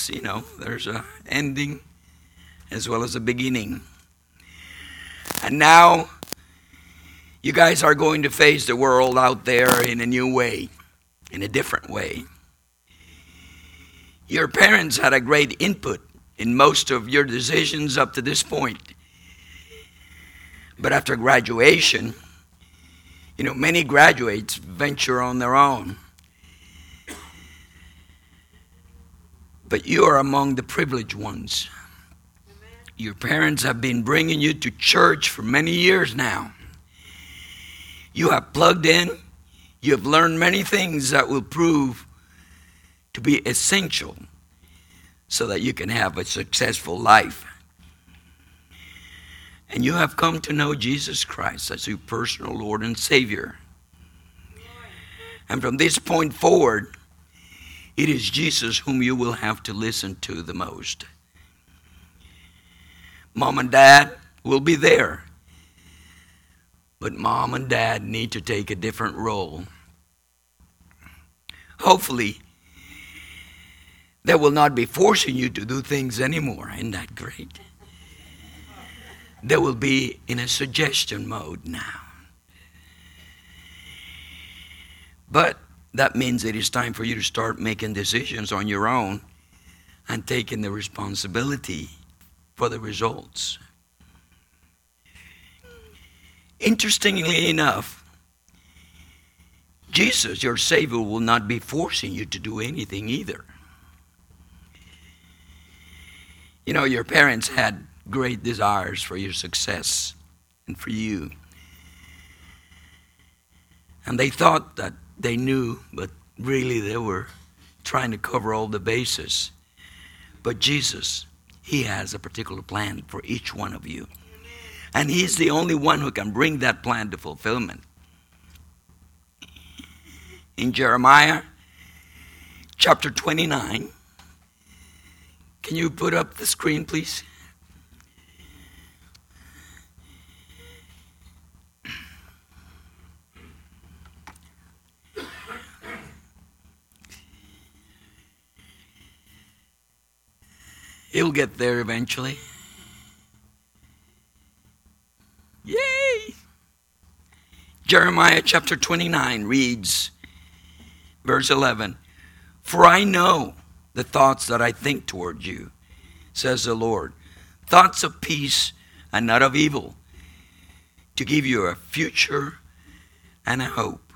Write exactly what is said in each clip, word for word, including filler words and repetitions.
you know, there's a ending as well as a beginning. And now you guys are going to face the world out there in a new way, in a different way. Your parents had a great input in most of your decisions up to this point. But after graduation, you know, many graduates venture on their own. But you are among the privileged ones. Your parents have been bringing you to church for many years now. You have plugged in. You have learned many things that will prove to be essential so that you can have a successful life. And you have come to know Jesus Christ as your personal Lord and Savior. And from this point forward, it is Jesus whom you will have to listen to the most. Mom and Dad will be there. But Mom and Dad need to take a different role. Hopefully, they will not be forcing you to do things anymore. Isn't that great? They will be in a suggestion mode now. But that means it is time for you to start making decisions on your own and taking the responsibility for the results. Interestingly enough, Jesus, your Savior, will not be forcing you to do anything either. You know, your parents had great desires for your success and for you. And they thought that they knew, but really they were trying to cover all the bases. But Jesus, he has a particular plan for each one of you. And he's the only one who can bring that plan to fulfillment. In Jeremiah chapter twenty-nine, can you put up the screen, please? He'll get there eventually. Yay! Jeremiah chapter twenty-nine reads, verse eleven, "For I know the thoughts that I think toward you, says the Lord, thoughts of peace and not of evil, to give you a future and a hope."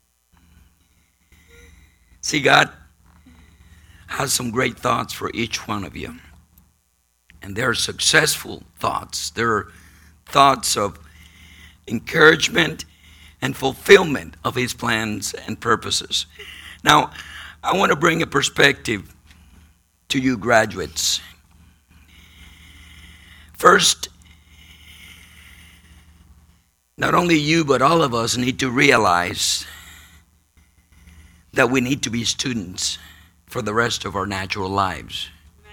See, God has some great thoughts for each one of you. And they're successful thoughts. They're thoughts of encouragement and fulfillment of his plans and purposes. Now, I want to bring a perspective to you graduates. First, not only you, but all of us need to realize that we need to be students for the rest of our natural lives.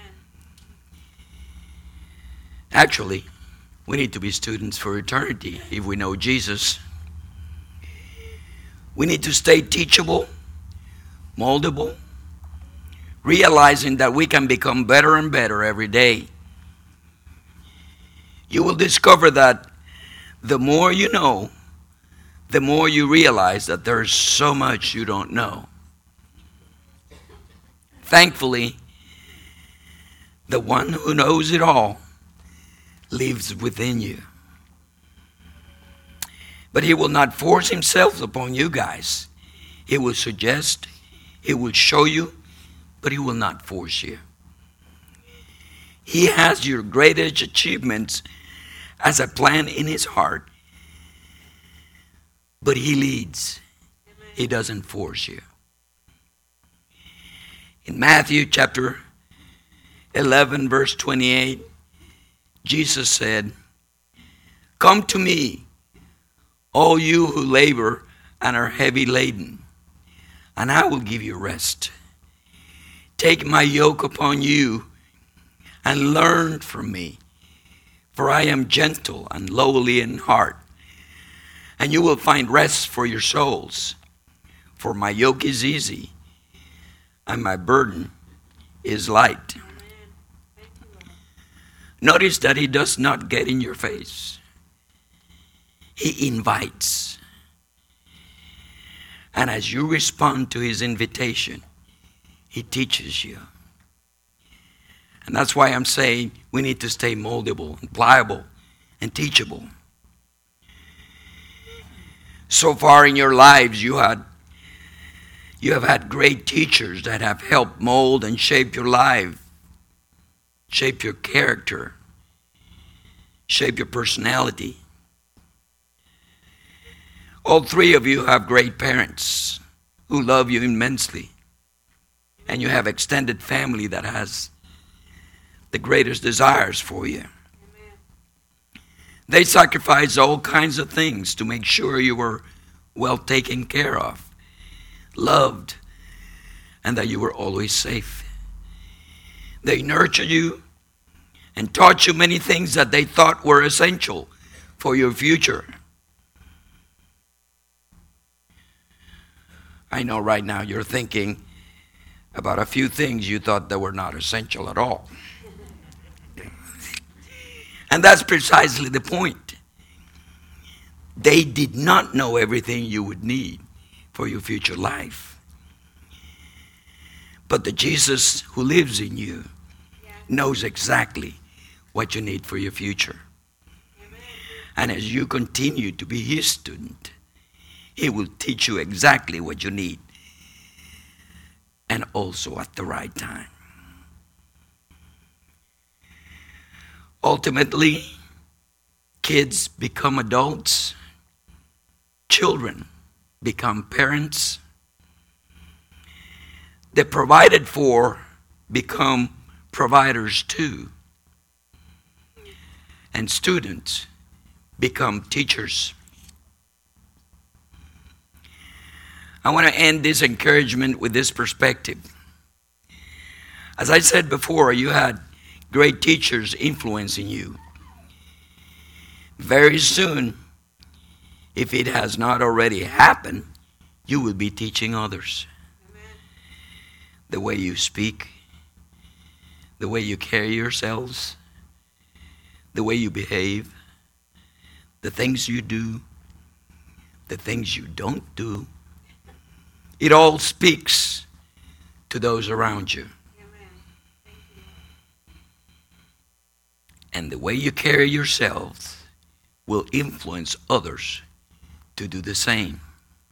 Actually, we need to be students for eternity if we know Jesus. We need to stay teachable, moldable, realizing that we can become better and better every day. You will discover that the more you know, the more you realize that there's so much you don't know. Thankfully, the one who knows it all lives within you. But he will not force himself upon you guys. He will suggest, he will show you, but he will not force you. He has your greatest achievements as a plan in his heart, but he leads. He doesn't force you. In Matthew chapter eleven, verse twenty-eight, Jesus said, "Come to me, all you who labor and are heavy laden, and I will give you rest. Take my yoke upon you and learn from me, for I am gentle and lowly in heart, and you will find rest for your souls. For my yoke is easy, and my burden is light." Notice that he does not get in your face. He invites. And as you respond to his invitation, he teaches you. And that's why I'm saying we need to stay moldable and pliable and teachable. So far in your lives, you had you have had great teachers that have helped mold and shape your life, shape your character, shape your personality. All three of you have great parents who love you immensely. And you have extended family that has the greatest desires for you. Amen. They sacrificed all kinds of things to make sure you were well taken care of, loved, and that you were always safe. They nurtured you and taught you many things that they thought were essential for your future. I know right now you're thinking about a few things you thought that were not essential at all. And that's precisely the point. They did not know everything you would need for your future life. But the Jesus who lives in you knows exactly what you need for your future. And as you continue to be his student, he will teach you exactly what you need, and also at the right time. Ultimately, kids become adults, children become parents, the provided for become providers too, and students become teachers. I want to end this encouragement with this perspective. As I said before, you had great teachers influencing you. Very soon, if it has not already happened, you will be teaching others. Amen. The way you speak, the way you carry yourselves, the way you behave, the things you do, the things you don't do. It all speaks to those around you. Amen. Thank you. And the way you carry yourselves will influence others to do the same.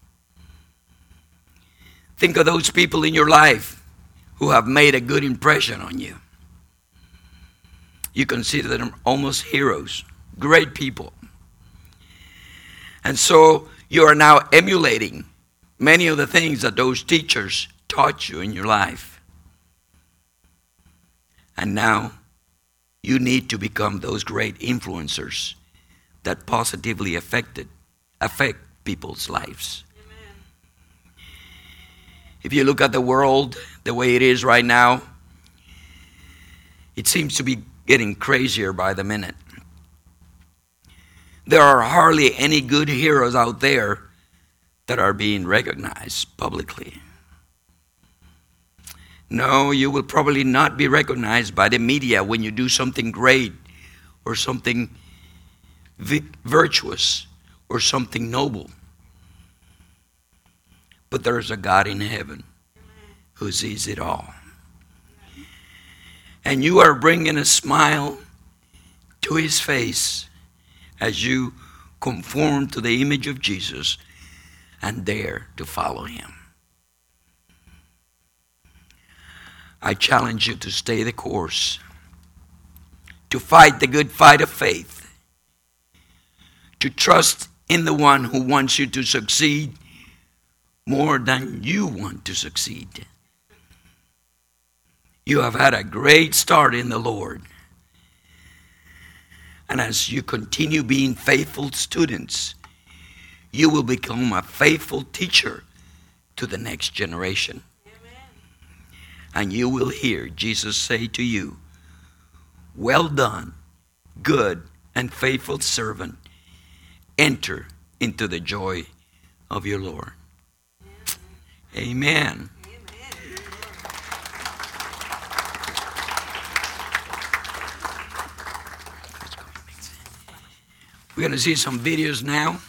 Think of those people in your life who have made a good impression on you. You consider them almost heroes, great people. And so you are now emulating many of the things that those teachers taught you in your life. And now you need to become those great influencers that positively affected, affect people's lives. Amen. If you look at the world the way it is right now, it seems to be getting crazier by the minute. There are hardly any good heroes out there that are being recognized publicly. No, you will probably not be recognized by the media when you do something great or something vi- virtuous or something noble. But there's a God in heaven who sees it all. And you are bringing a smile to his face as you conform to the image of Jesus and dare to follow him. I challenge you to stay the course, to fight the good fight of faith, to trust in the one who wants you to succeed more than you want to succeed. You have had a great start in the Lord. And as you continue being faithful students, you will become a faithful teacher to the next generation. Amen. And you will hear Jesus say to you, "Well done, good and faithful servant. Enter into the joy of your Lord." Amen. Amen. We're going to see some videos now.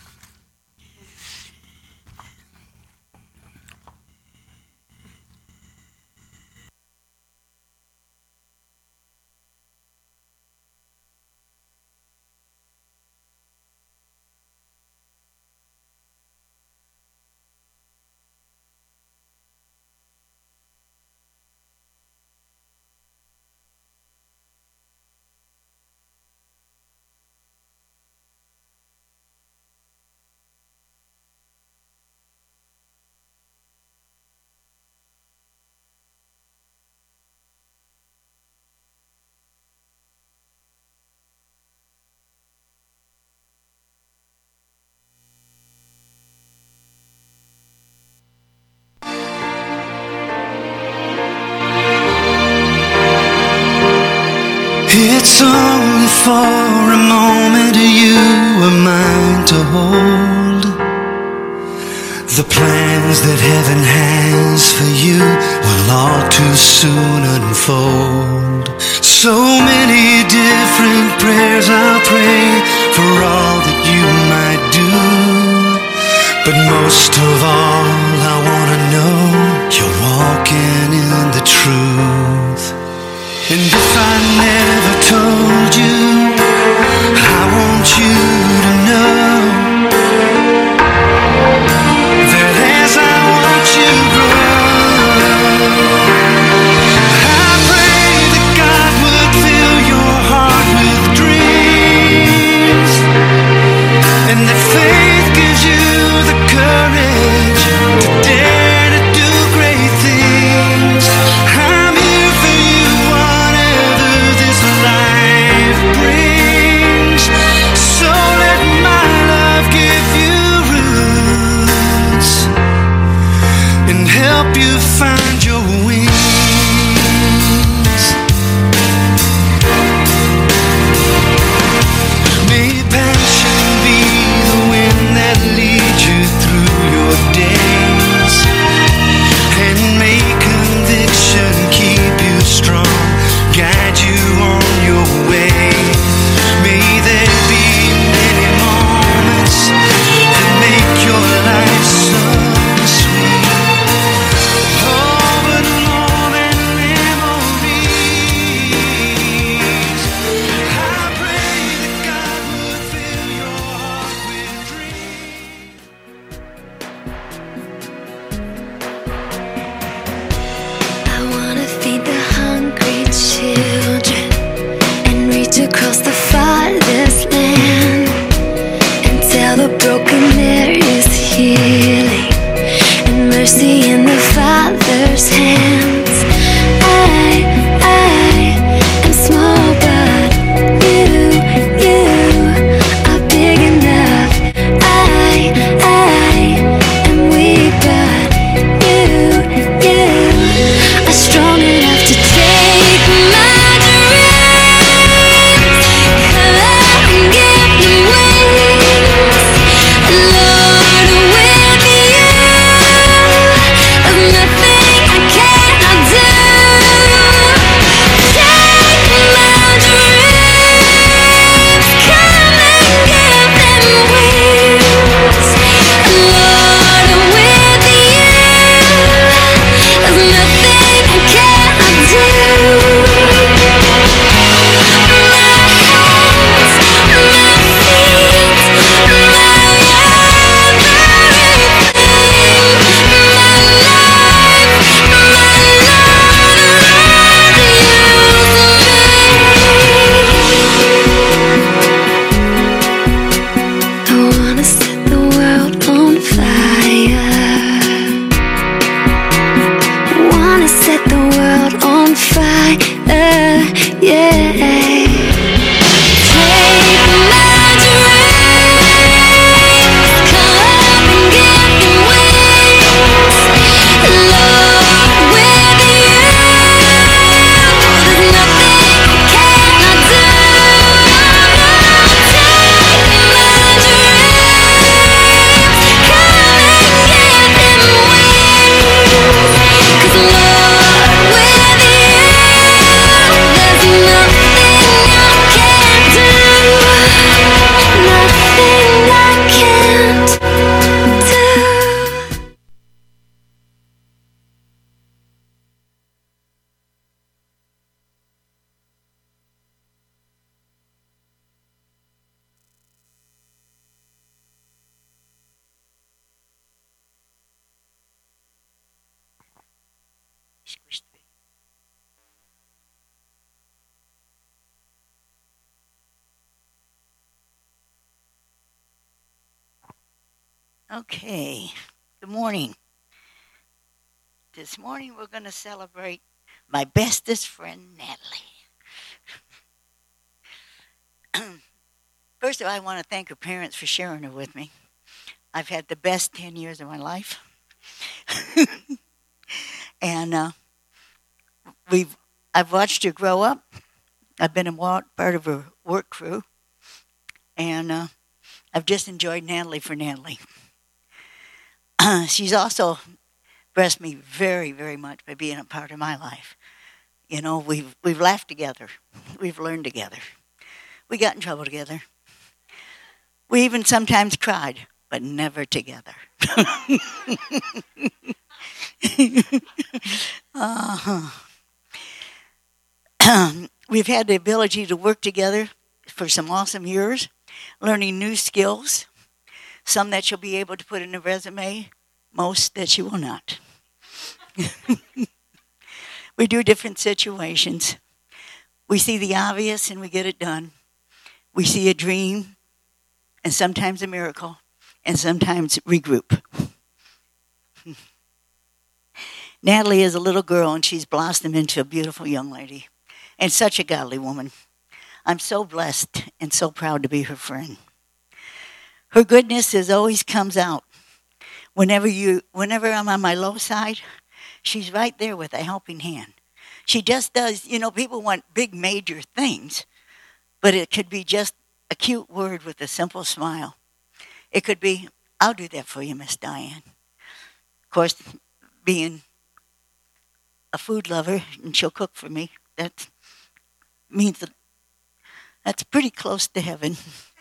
It's only for a moment you are mine to hold. The plans that heaven has for you will all too soon unfold. So many different prayers I'll pray for all that you might do, but most of all I want to know you're walking in the truth. And if I never told you, I want you to know that as I watch you grow, I pray that God would fill your heart with dreams, and that faith gives you the courage to dare to do great things. I'm here for you, whatever this life brings. So let my love give you roots and help you find your wings. May passion be the wind that leads you through your days, and may conviction keep you strong, guide you on your way. May there be many moments that make your life so sweet. Oh, but more than memories, I pray that God would fill your heart with dreams. I wanna feed the hungry children and reach across the farthest land and tell the broken there is healing and mercy in the Father's hands. I, I am small, but you, you are big enough. I, I am weak, but you, you are strong enough to take my dreams. Come and give them wings, Lord, with you. There's nothing I cannot do. Take my dreams, come and give them wings, Lord, with you. There's nothing I cannot do. My hands, my feet, my I wanna set the world on fire. Wanna set the world on fire, yeah. Take my dreams, come and give them wings, Lord, with you. There's nothing I cannot do. Take my dreams, come and give them wings, 'cause Lord, with you, there's nothing squished it. Okay, good morning. This morning we're going to celebrate my bestest friend, Natalie. First of all, I want to thank her parents for sharing her with me. I've had the best ten years of my life. and uh, we've I've watched her grow up. I've been a wa- part of her work crew. And uh, I've just enjoyed Natalie for Natalie. She's also blessed me very, very much by being a part of my life. You know, we've we've laughed together. We've learned together. We got in trouble together. We even sometimes cried, but never together. uh-huh. We've had the ability to work together for some awesome years, learning new skills, some that you'll be able to put in a resume, most that you will not. We do different situations. We see the obvious and we get it done. We see a dream and sometimes a miracle and sometimes regroup. Natalie is a little girl and she's blossomed into a beautiful young lady and such a godly woman. I'm so blessed and so proud to be her friend. Her goodness is always comes out. Whenever you, whenever I'm on my low side, she's right there with a helping hand. She just does, you know, people want big major things, but it could be just a cute word with a simple smile. It could be, I'll do that for you, Miss Diane. Of course, being a food lover and she'll cook for me, that means that that's pretty close to heaven.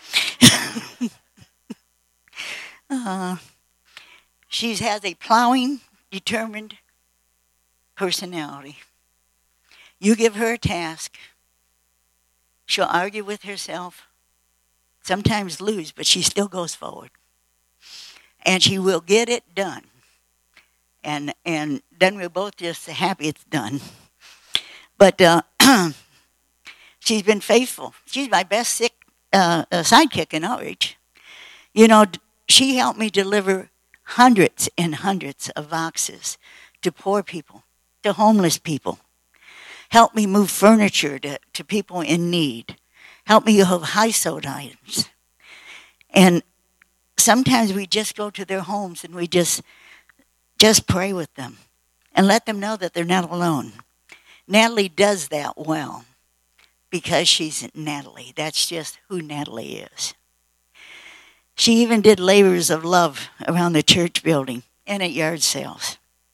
uh, she has a plowing, determined personality. You give her a task, she'll argue with herself, sometimes lose, but she still goes forward. And she will get it done. And and then we're both just happy it's done. But uh, she's been faithful. She's my best sick uh, uh, sidekick in outreach. You know, she helped me deliver hundreds and hundreds of boxes to poor people, to homeless people. Helped me move furniture to, to people in need. Helped me have high-sold items. And sometimes we just go to their homes and we just just pray with them and let them know that they're not alone. Natalie does that well because she's Natalie. That's just who Natalie is. She even did labors of love around the church building and at yard sales.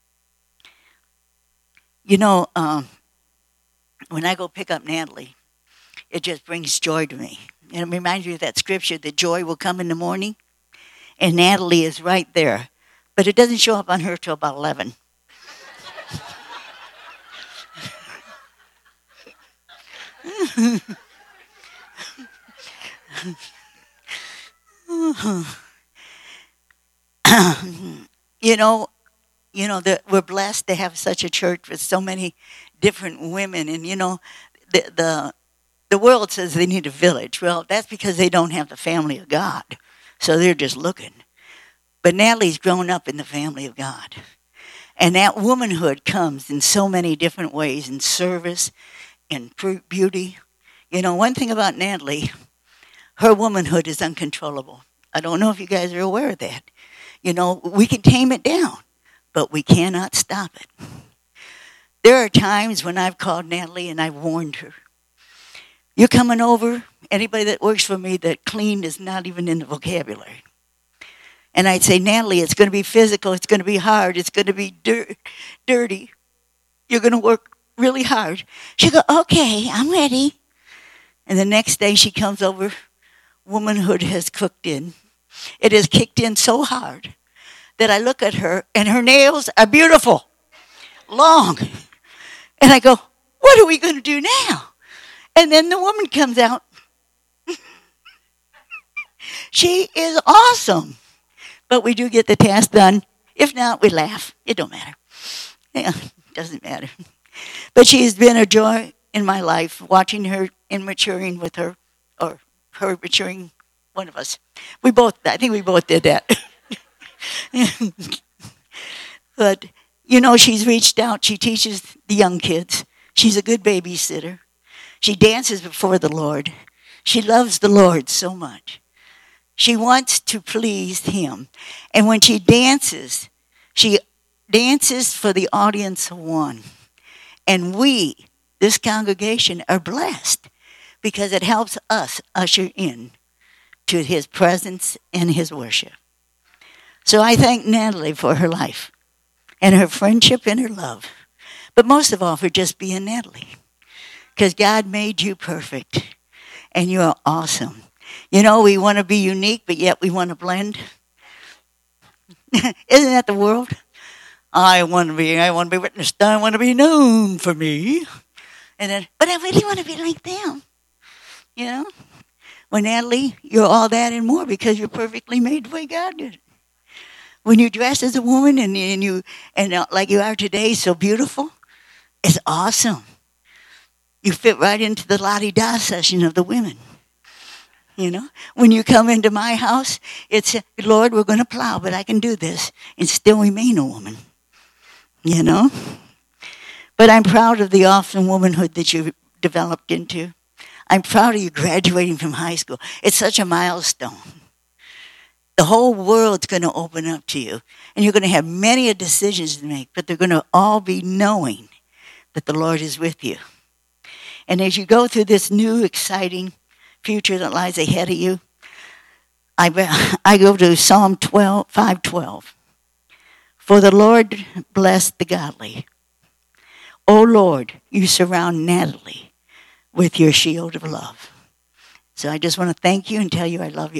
You know, um, when I go pick up Natalie, it just brings joy to me. And it reminds me of that scripture, that joy will come in the morning. And Natalie is right there. But it doesn't show up on her till about eleven. you know, you know that we're blessed to have such a church with so many different women, and you know, the the the world says they need a village. Well, that's because they don't have the family of God, so they're just looking. But Natalie's grown up in the family of God. And that womanhood comes in so many different ways, in service, in beauty. You know, one thing about Natalie, her womanhood is uncontrollable. I don't know if you guys are aware of that. You know, we can tame it down, but we cannot stop it. There are times when I've called Natalie and I've warned her. You're coming over, anybody that works for me, that clean is not even in the vocabulary. And I'd say, Natalie, it's going to be physical. It's going to be hard. It's going to be dir- dirty. You're going to work really hard. She'd go, okay, I'm ready. And the next day she comes over. Womanhood has cooked in. It has kicked in so hard that I look at her and her nails are beautiful, long. And I go, what are we going to do now? And then the woman comes out. She is awesome. But we do get the task done. If not, we laugh. It don't matter. Yeah, doesn't matter. But she has been a joy in my life, watching her and maturing with her, or her maturing, one of us. We both, I think we both did that. But, you know, she's reached out. She teaches the young kids. She's a good babysitter. She dances before the Lord. She loves the Lord so much. She wants to please him. And when she dances, she dances for the audience of one. And we, this congregation, are blessed because it helps us usher in to his presence and his worship. So I thank Natalie for her life and her friendship and her love. But most of all, for just being Natalie. Because God made you perfect. And you are awesome. You know, we want to be unique, but yet we want to blend. Isn't that the world? I want to be, I want to be witnessed. I want to be known for me. And then, but I really want to be like them. You know? Well, Natalie, you're all that and more because you're perfectly made the way God did. When you dress as a woman and, and you and uh, like you are today, so beautiful, it's awesome. You fit right into the la-di-da session of the women. You know, when you come into my house, it's, Lord, we're going to plow, but I can do this and still remain a woman. You know? But I'm proud of the awesome womanhood that you've developed into. I'm proud of you graduating from high school. It's such a milestone. The whole world's going to open up to you. And you're going to have many decisions to make, but they're going to all be knowing that the Lord is with you. And as you go through this new, exciting future that lies ahead of you, I, I go to Psalm twelve, five twelve. For the Lord bless the godly. O Lord, you surround Natalie with your shield of love. So I just want to thank you and tell you I love you.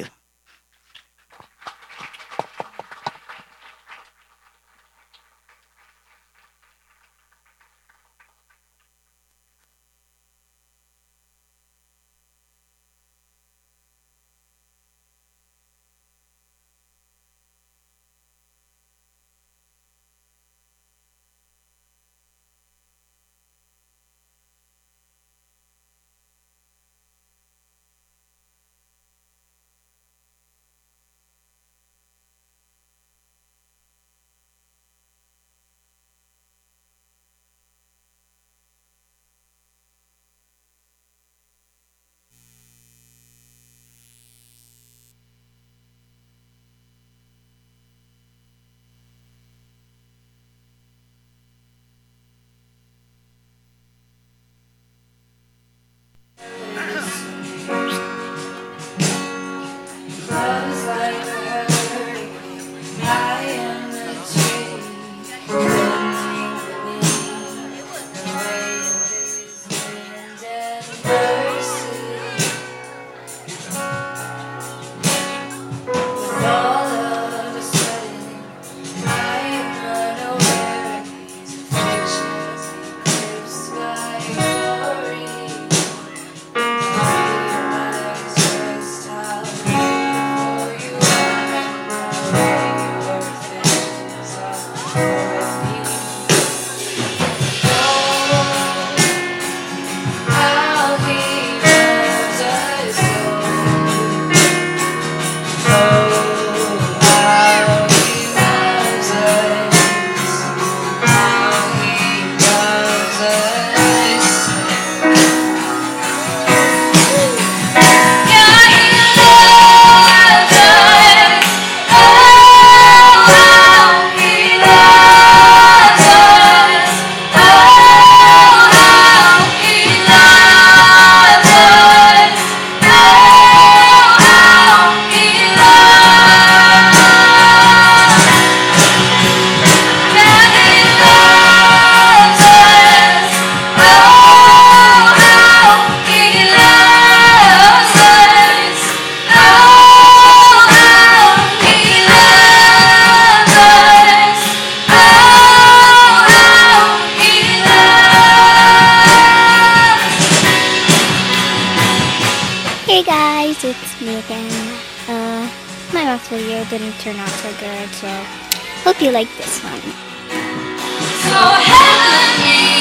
It's me again. Uh, my last video didn't turn out so good, so hope you like this one. So heaven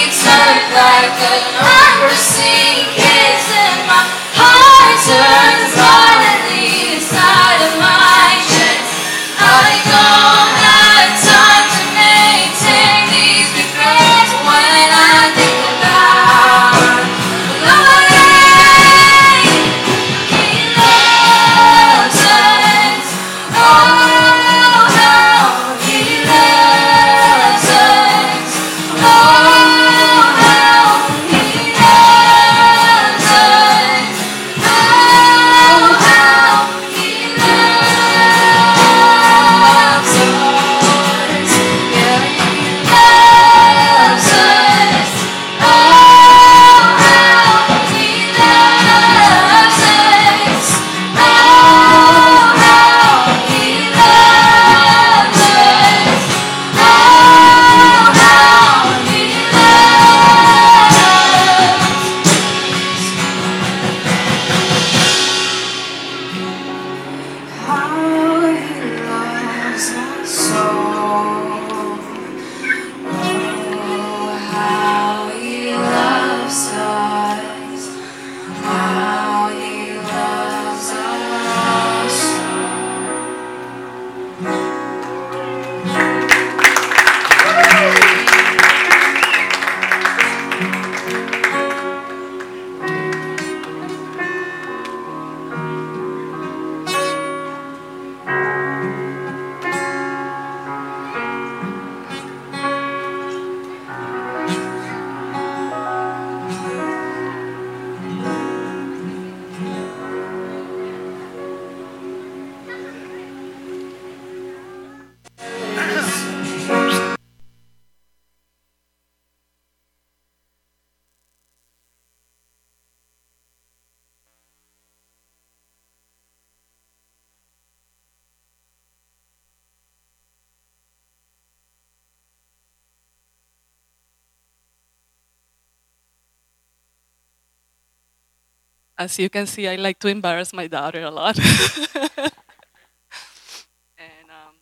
As you can see, I like to embarrass my daughter a lot. and um,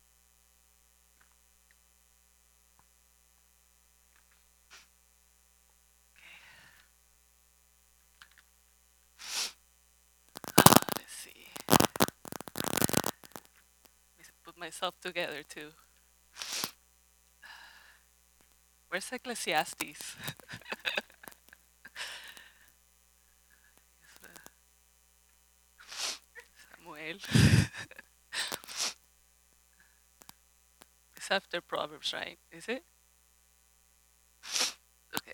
uh, let's see. Let me put myself together too. Where's Ecclesiastes? Samuel. It's after Proverbs, right? Is it? Okay.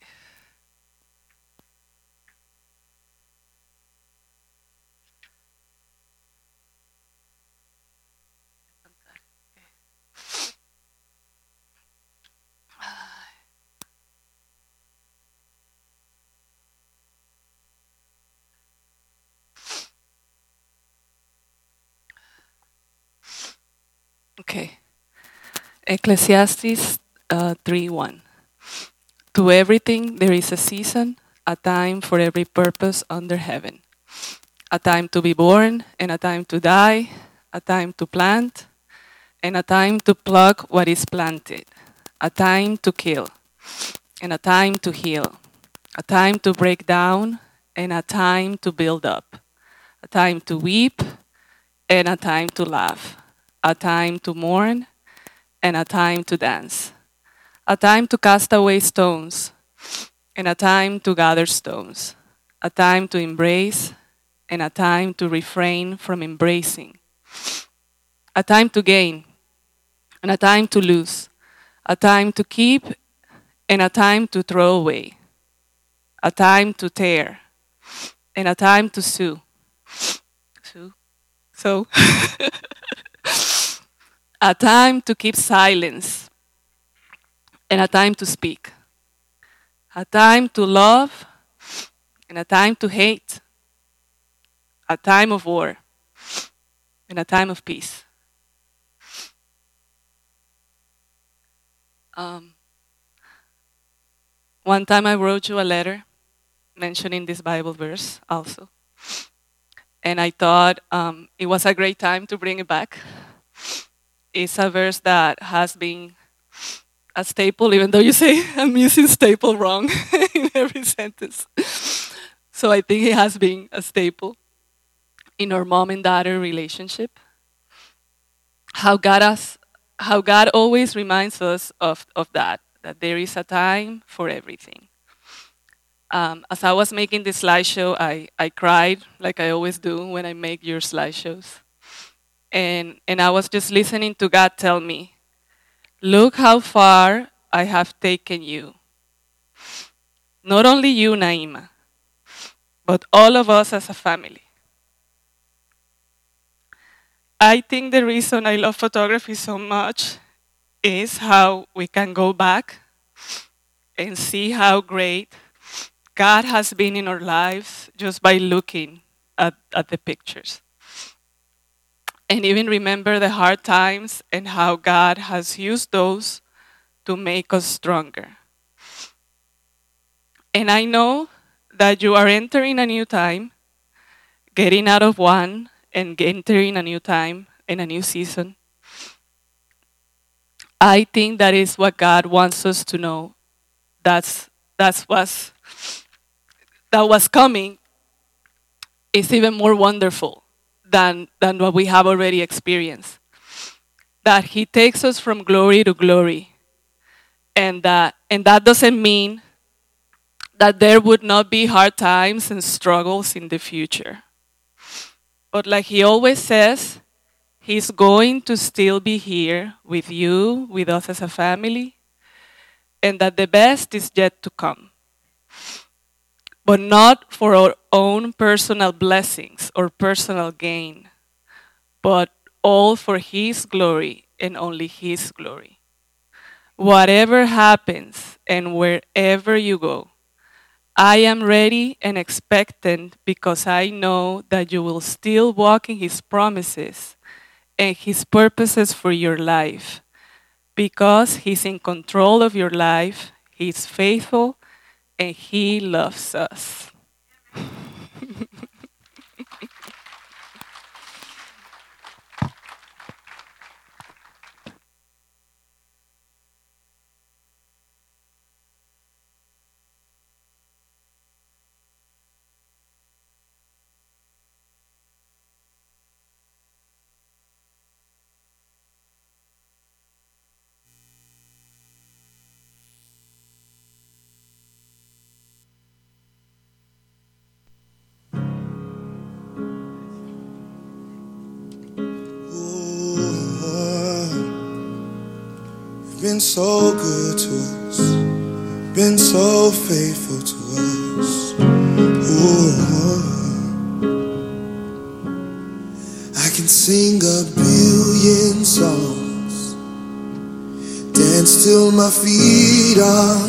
Okay. Ecclesiastes uh, three one. To everything there is a season, a time for every purpose under heaven. A time to be born and a time to die, a time to plant and a time to pluck what is planted, a time to kill and a time to heal, a time to break down and a time to build up, a time to weep and a time to laugh, a time to mourn and a time to dance, a time to cast away stones and a time to gather stones, a time to embrace and a time to refrain from embracing, a time to gain and a time to lose, a time to keep and a time to throw away, a time to tear and a time to sue. Sue? So, a time to keep silence and a time to speak, a time to love and a time to hate, a time of war and a time of peace. Um, one time I wrote you a letter mentioning this Bible verse also. And I thought um, it was a great time to bring it back. It's a verse that has been a staple, even though you say I'm using staple wrong in every sentence. So I think it has been a staple in our mom and daughter relationship. How God us, how God always reminds us of, of that, that there is a time for everything. Um, as I was making this slideshow, I, I cried like I always do when I make your slideshows. And, and I was just listening to God tell me, look how far I have taken you. Not only you, Naima, but all of us as a family. I think the reason I love photography so much is how we can go back and see how great God has been in our lives just by looking at, at the pictures. And even remember the hard times and how God has used those to make us stronger. And I know that you are entering a new time, getting out of one and entering a new time and a new season. I think that is what God wants us to know. That's that's what's that was coming is even more wonderful than, than what we have already experienced. That He takes us from glory to glory. And that, and that doesn't mean that there would not be hard times and struggles in the future. But like He always says, He's going to still be here with you, with us as a family, and that the best is yet to come. But not for our own personal blessings or personal gain, but all for His glory and only His glory. Whatever happens and wherever you go, I am ready and expectant because I know that you will still walk in His promises and His purposes for your life. Because He's in control of your life, He's faithful, and He loves us. Been so good to us, been so faithful to us. Ooh. I can sing a billion songs, dance till my feet are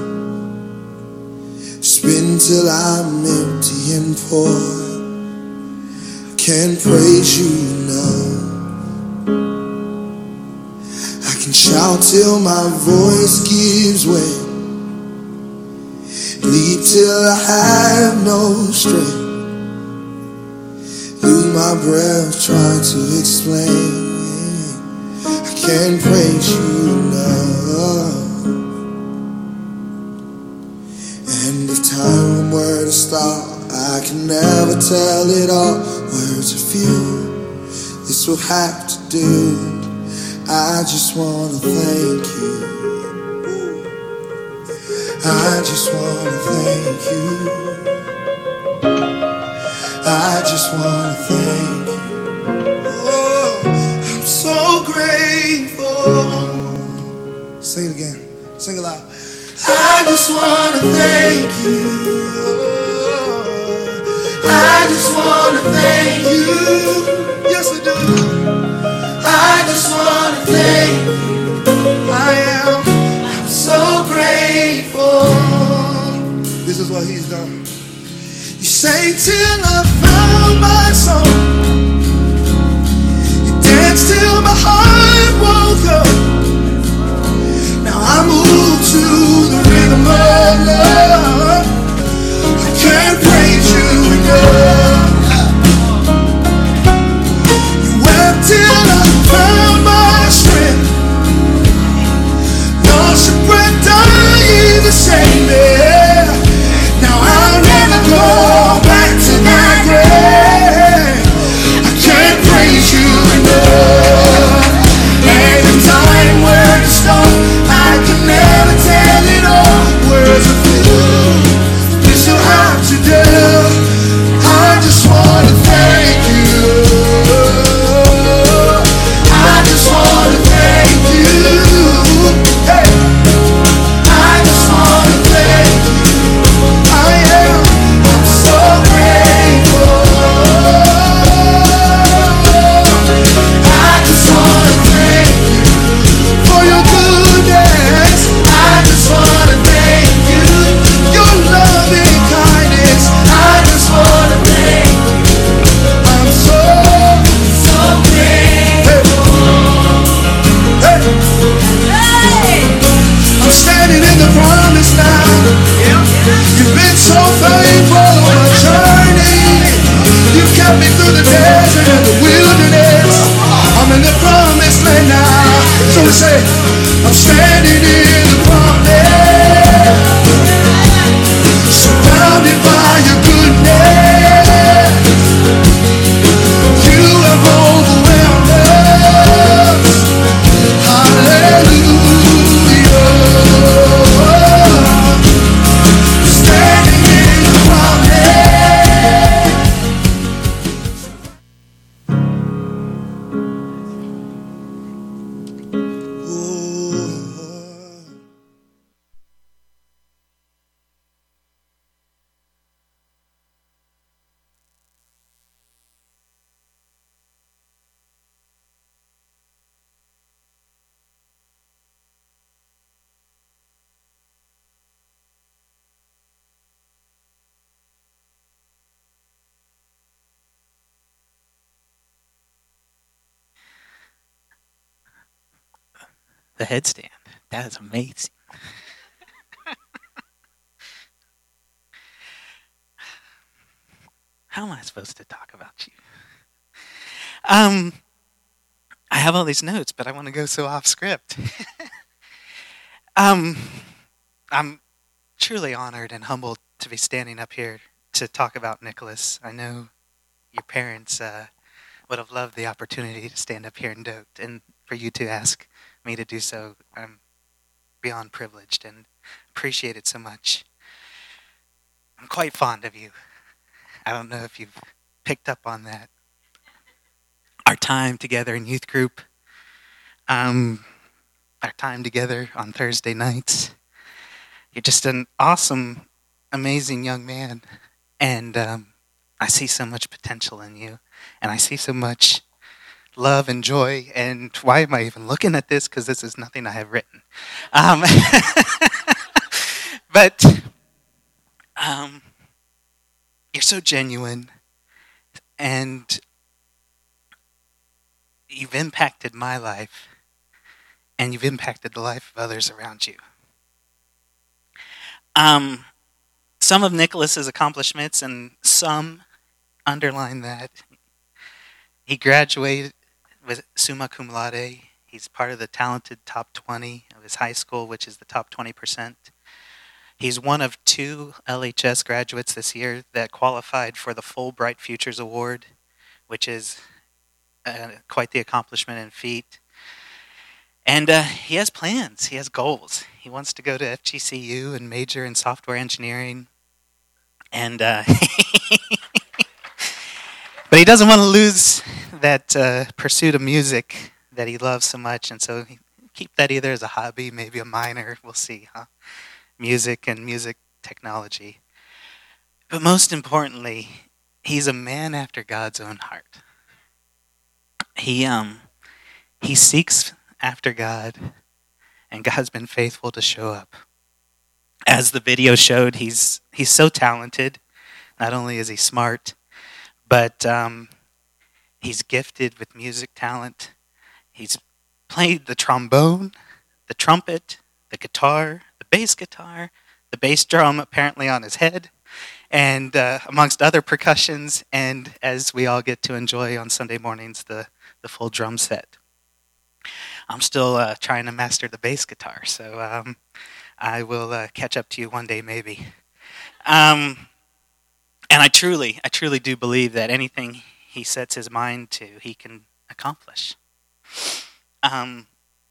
numb, spin till I'm empty and poor. Can't praise you enough. Shout till my voice gives way, leap till I have no strength, lose my breath trying to explain. I can't praise you enough. And if time were to stop, I can never tell it all. Words are few, this will have to do. I just wanna thank you. I just wanna thank you. I just wanna thank you. Oh, I'm so grateful. Sing it again. Sing it loud. I just wanna thank you. I just wanna thank you. Yes, I do. I just wanna thank you. I am I'm so grateful. This is what He's done. You sang till I found my soul. You danced till my heart woke up. Now I move to the rhythm of love. I can't praise you enough. You wept till I found my strength. the headstand. That is amazing. How am I supposed to talk about you? Um, I have all these notes, but I want to go so off script. um, I'm truly honored and humbled to be standing up here to talk about Nicholas. I know your parents uh, would have loved the opportunity to stand up here and do it, and for you to ask me to do so, I'm beyond privileged and appreciate it so much. I'm quite fond of you. I don't know if you've picked up on that. Our time together in youth group, um, our time together on Thursday nights. You're just an awesome, amazing young man, and um, I see so much potential in you, and I see so much love and joy, and why am I even looking at this? Because this is nothing I have written. Um, but um, you're so genuine, and you've impacted my life, and you've impacted the life of others around you. Um, some of Nicholas's accomplishments, and some underline that. He graduated with summa cum laude. He's part of the talented top twenty of his high school, which is the top twenty percent. He's one of two L H S graduates this year that qualified for the Fulbright Futures Award, which is uh, quite the accomplishment and feat. And uh, he has plans. He has goals. He wants to go to F G C U and major in software engineering. And uh, but he doesn't want to lose that uh, pursuit of music that he loves so much. And so he keep that either as a hobby, maybe a minor. We'll see, huh? Music and music technology. But most importantly, he's a man after God's own heart. He um he seeks after God, and God's been faithful to show up. As the video showed, he's he's so talented. Not only is he smart, but um, he's gifted with music talent. He's played the trombone, the trumpet, the guitar, the bass guitar, the bass drum apparently on his head, and uh, amongst other percussions, and as we all get to enjoy on Sunday mornings, the, the full drum set. I'm still uh, trying to master the bass guitar, so um, I will uh, catch up to you one day maybe. Um, and I truly, I truly do believe that anything he sets his mind to, he can accomplish. Um,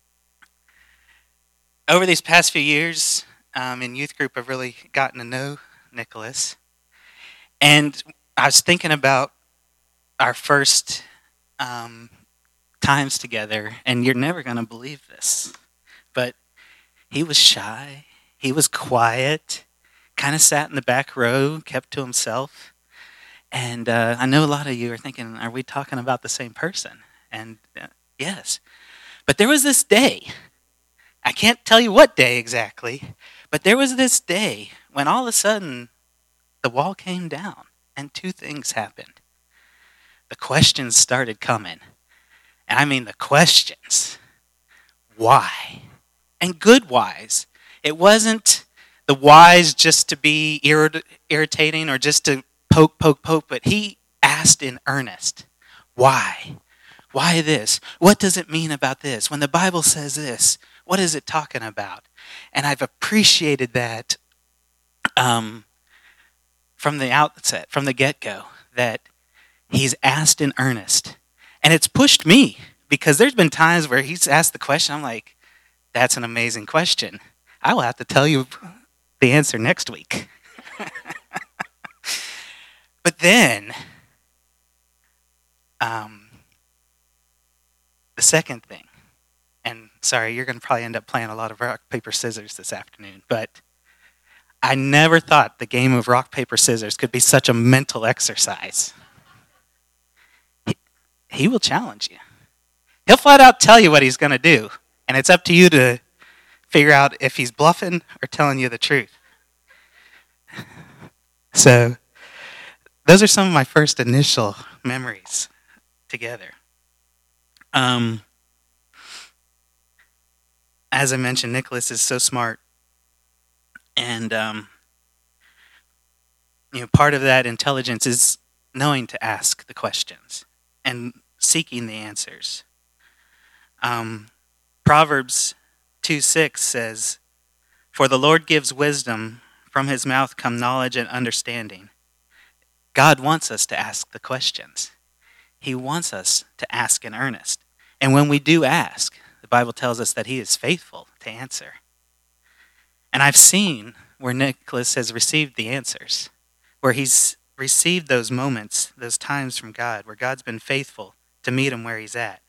over these past few years um, in youth group, I've really gotten to know Nicholas. And I was thinking about our first um, times together, and you're never going to believe this, but he was shy, he was quiet, kind of sat in the back row, kept to himself. And uh, I know a lot of you are thinking, are we talking about the same person? And uh, yes. But there was this day, I can't tell you what day exactly, but there was this day when all of a sudden the wall came down and two things happened. The questions started coming. And I mean the questions. Why? And good whys. It wasn't the whys just to be irrit- irritating or just to poke, poke, poke, but he asked in earnest, why? Why this? What does it mean about this? When the Bible says this, what is it talking about? And I've appreciated that um, from the outset, from the get-go, that he's asked in earnest. And it's pushed me, because there's been times where he's asked the question, I'm like, that's an amazing question. I will have to tell you the answer next week. But then, um, the second thing, and sorry, you're going to probably end up playing a lot of rock, paper, scissors this afternoon, but I never thought the game of rock, paper, scissors could be such a mental exercise. He, he will challenge you. He'll flat out tell you what he's going to do, and it's up to you to figure out if he's bluffing or telling you the truth. So, those are some of my first initial memories together. Um, as I mentioned, Nicholas is so smart. And, um, you know, part of that intelligence is knowing to ask the questions and seeking the answers. Um, Proverbs two six says, "For the Lord gives wisdom, from his mouth come knowledge and understanding." God wants us to ask the questions. He wants us to ask in earnest. And when we do ask, the Bible tells us that he is faithful to answer. And I've seen where Nicholas has received the answers, where he's received those moments, those times from God, where God's been faithful to meet him where he's at.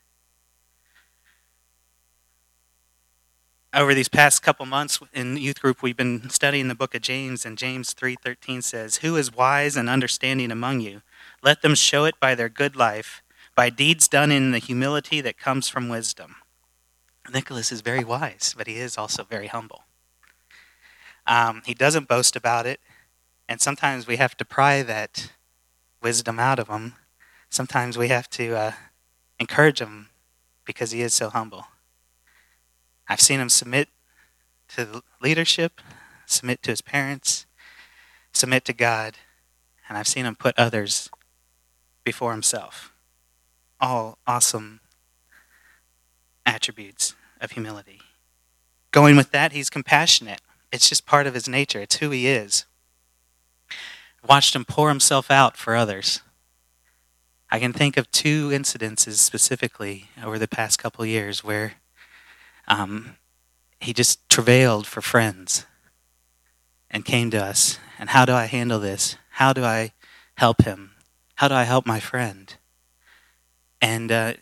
Over these past couple months in youth group, we've been studying the book of James, and James three thirteen says, "Who is wise and understanding among you? Let them show it by their good life, by deeds done in the humility that comes from wisdom." Nicholas is very wise, but he is also very humble. Um, he doesn't boast about it, and sometimes we have to pry that wisdom out of him. Sometimes we have to uh, encourage him because he is so humble. I've seen him submit to leadership, submit to his parents, submit to God, and I've seen him put others before himself. All awesome attributes of humility. Going with that, he's compassionate. It's just part of his nature. It's who he is. I've watched him pour himself out for others. I can think of two incidences specifically over the past couple years where Um, he just travailed for friends and came to us. And how do I handle this? How do I help him? How do I help my friend? And uh,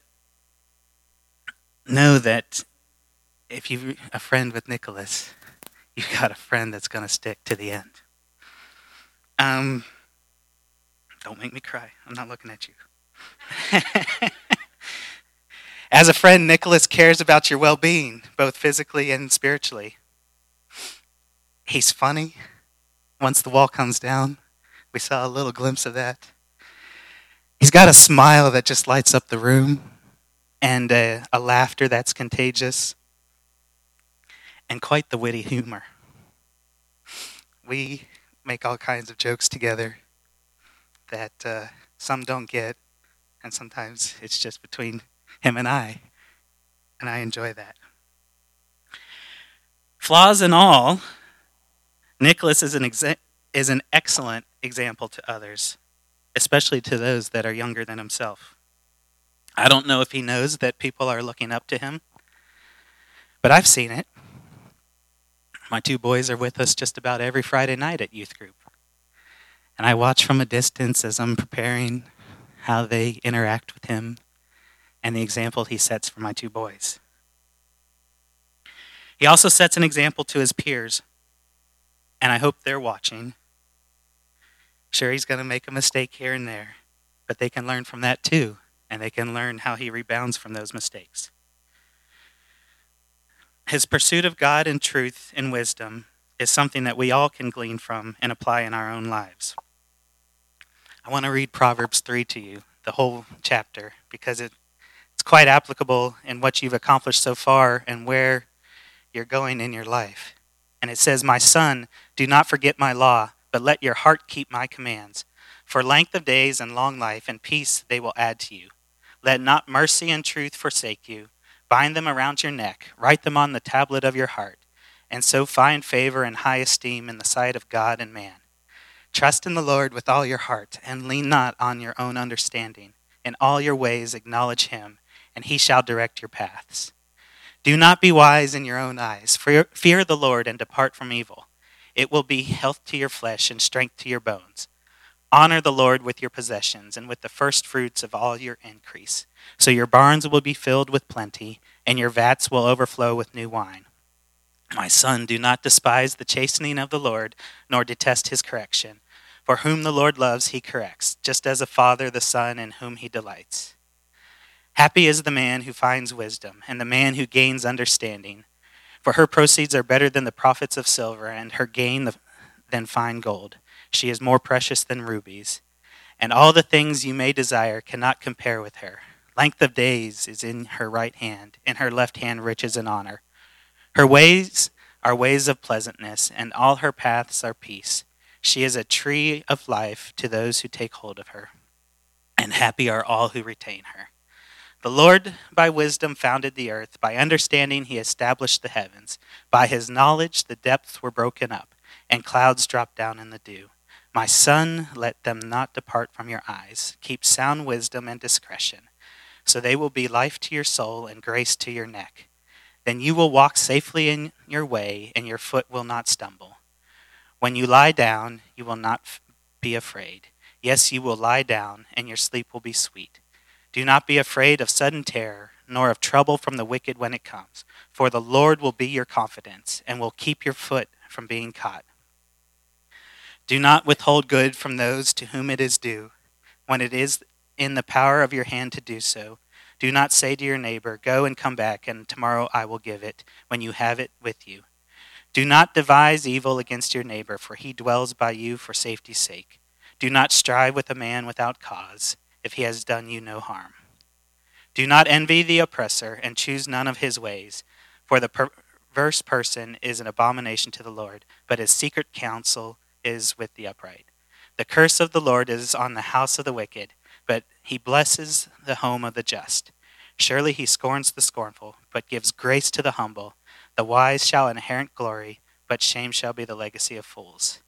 know that if you're a friend with Nicholas, you've got a friend that's going to stick to the end. Um, don't make me cry. I'm not looking at you. As a friend, Nicholas cares about your well-being, both physically and spiritually. He's funny. Once the wall comes down, we saw a little glimpse of that. He's got a smile that just lights up the room, and a, a laughter that's contagious, and quite the witty humor. We make all kinds of jokes together that uh, some don't get, and sometimes it's just between him and I, and I enjoy that. Flaws and all, Nicholas is an exa- is an excellent example to others, especially to those that are younger than himself. I don't know if he knows that people are looking up to him, but I've seen it. My two boys are with us just about every Friday night at youth group, and I watch from a distance as I'm preparing how they interact with him and the example he sets for my two boys. He also sets an example to his peers, and I hope they're watching. Sure, he's going to make a mistake here and there, but they can learn from that too, and they can learn how he rebounds from those mistakes. His pursuit of God and truth and wisdom is something that we all can glean from and apply in our own lives. I want to read Proverbs three to you, the whole chapter, because it It's quite applicable in what you've accomplished so far and where you're going in your life. And it says, "My son, do not forget my law, but let your heart keep my commands. For length of days and long life and peace they will add to you. Let not mercy and truth forsake you. Bind them around your neck, write them on the tablet of your heart, and so find favor and high esteem in the sight of God and man. Trust in the Lord with all your heart, and lean not on your own understanding. In all your ways acknowledge him, and he shall direct your paths. Do not be wise in your own eyes. Fear, fear the Lord and depart from evil. It will be health to your flesh and strength to your bones. Honor the Lord with your possessions and with the first fruits of all your increase. So your barns will be filled with plenty, and your vats will overflow with new wine. My son, do not despise the chastening of the Lord, nor detest his correction. For whom the Lord loves, he corrects, just as a father the son in whom he delights. Happy is the man who finds wisdom, and the man who gains understanding. For her proceeds are better than the profits of silver, and her gain than fine gold. She is more precious than rubies. And all the things you may desire cannot compare with her. Length of days is in her right hand, in her left hand riches and honor. Her ways are ways of pleasantness, and all her paths are peace. She is a tree of life to those who take hold of her, and happy are all who retain her. The Lord by wisdom founded the earth. By understanding he established the heavens. By his knowledge the depths were broken up, and clouds dropped down in the dew. My son, let them not depart from your eyes. Keep sound wisdom and discretion, so they will be life to your soul and grace to your neck. Then you will walk safely in your way, and your foot will not stumble. When you lie down, you will not f- be afraid. Yes, you will lie down, and your sleep will be sweet. Do not be afraid of sudden terror, nor of trouble from the wicked when it comes. For the Lord will be your confidence, and will keep your foot from being caught. Do not withhold good from those to whom it is due, when it is in the power of your hand to do so. Do not say to your neighbor, go and come back, and tomorrow I will give it, when you have it with you. Do not devise evil against your neighbor, for he dwells by you for safety's sake. Do not strive with a man without cause, if he has done you no harm. Do not envy the oppressor, and choose none of his ways, for the perverse person is an abomination to the Lord, but his secret counsel is with the upright. The curse of the Lord is on the house of the wicked, but he blesses the home of the just. Surely he scorns the scornful, but gives grace to the humble. The wise shall inherit glory, but shame shall be the legacy of fools.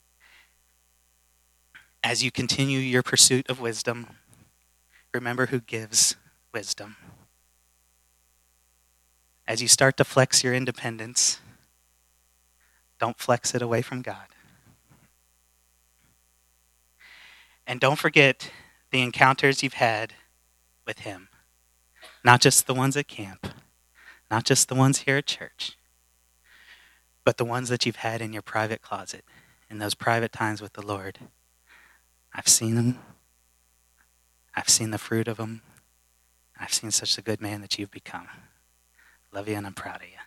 As you continue your pursuit of wisdom, remember who gives wisdom. As you start to flex your independence, don't flex it away from God. And don't forget the encounters you've had with him. Not just the ones at camp, not just the ones here at church, but the ones that you've had in your private closet, in those private times with the Lord. I've seen them. I've seen the fruit of them. I've seen such a good man that you've become. Love you, and I'm proud of you.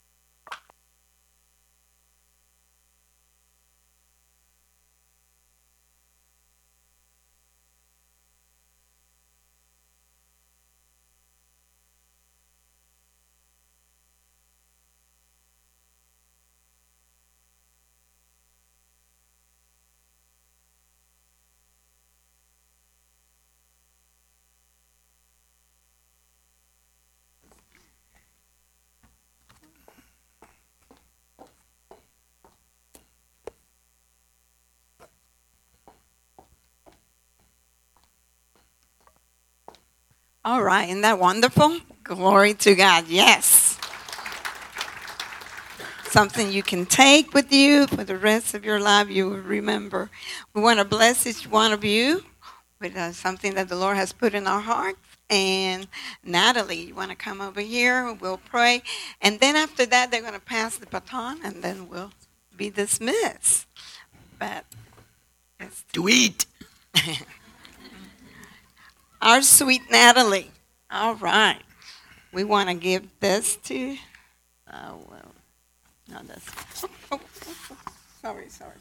All right, isn't that wonderful? Glory to God, yes. Something you can take with you for the rest of your life, you will remember. We want to bless each one of you with uh, something that the Lord has put in our hearts. And Natalie, you want to come over here? We'll pray. And then after that, they're going to pass the baton, and then we'll be dismissed. But it's To eat. our sweet Natalie. All right. We want to give this to, uh, well, no, that's, oh, oh, oh, oh, sorry, sorry.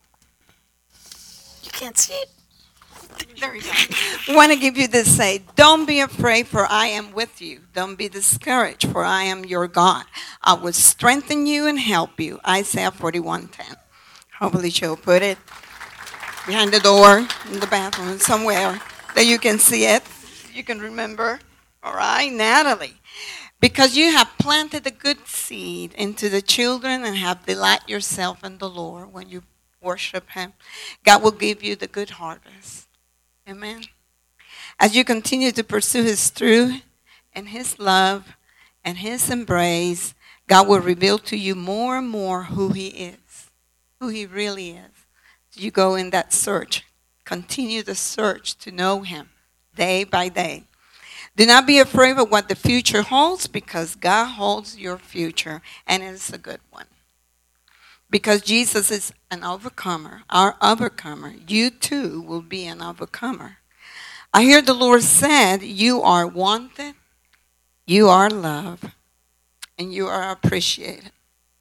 You can't see it. There we go. We want to give you this, say, don't be afraid, for I am with you. Don't be discouraged, for I am your God. I will strengthen you and help you. Isaiah forty-one ten. Hopefully she'll put it behind the door, in the bathroom, somewhere that you can see it, you can remember. All right, Natalie. Because you have planted a good seed into the children and have delight yourself in the Lord when you worship him, God will give you the good harvest. Amen. As you continue to pursue his truth and his love and his embrace, God will reveal to you more and more who he is, who he really is. You go in that search. Continue the search to know him day by day. Do not be afraid of what the future holds, because God holds your future, and it's a good one. Because Jesus is an overcomer, our overcomer, you too will be an overcomer. I hear the Lord said, you are wanted, you are loved, and you are appreciated.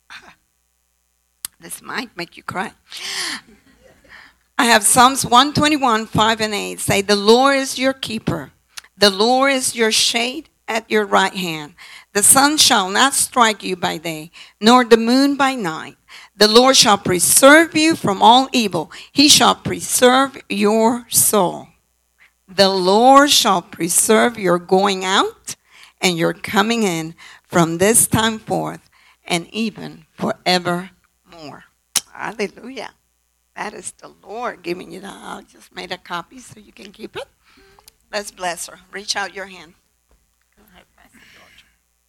This might make you cry. I have Psalms one twenty-one, five and eight say, the Lord is your keeper. The Lord is your shade at your right hand. The sun shall not strike you by day, nor the moon by night. The Lord shall preserve you from all evil. He shall preserve your soul. The Lord shall preserve your going out and your coming in from this time forth and even forevermore. Hallelujah. That is the Lord giving you that. I just made a copy so you can keep it. Let's bless her. Reach out your hand. Go ahead, Pastor George.